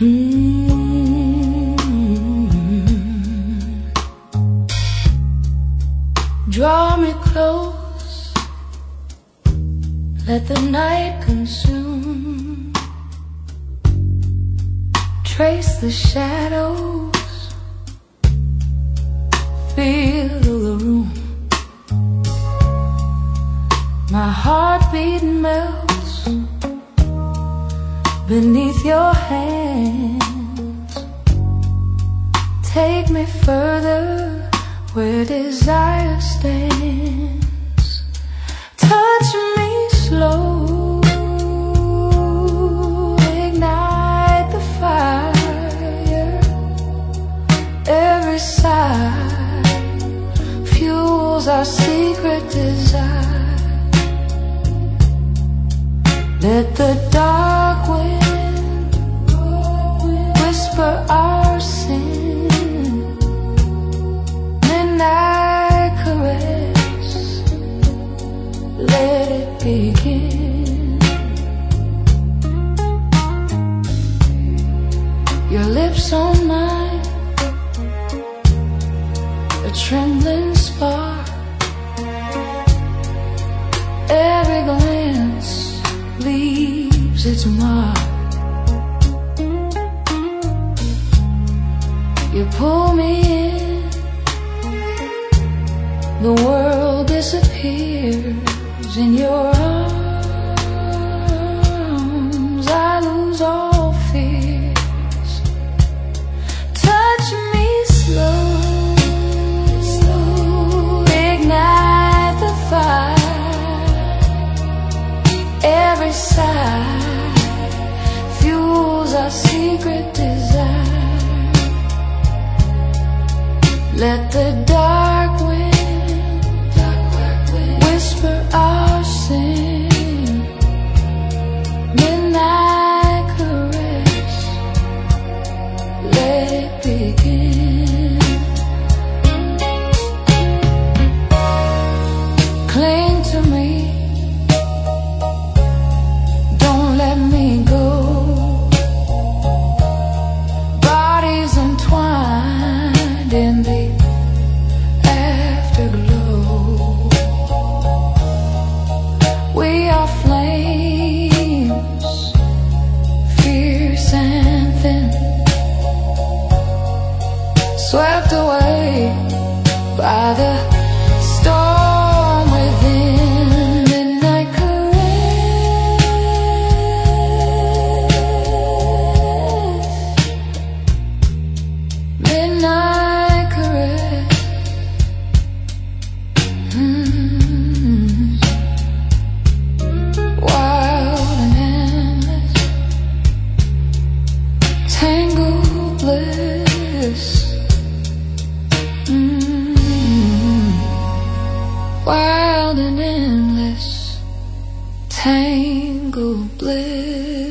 Draw me close, let the night consume. Trace the shadows, feel the room. My heartbeat melts beneath your hands. Take me further where desire stands. Touch me slow, ignite the fire. Every sigh fuels our secret desire. Let the dark wind whisper our sin. Midnight caress, let it begin. Your lips on mine, a trembling spark. Every glance leaves its mark. You pull me in, the world disappears in your arms. I lose all fears. Touch me slow, ignite the fire. Every sigh fuels our secret desire. Let the dark wind whisper our sin. Midnight caress, let it begin. Cling to me, don't let me go. Bodies entwined in the afterglow. We are flames, fierce and thin, swept away by the storm within. Midnight caress, midnight caress. Wild and endless, tangled bliss. Wild and endless, tangled bliss.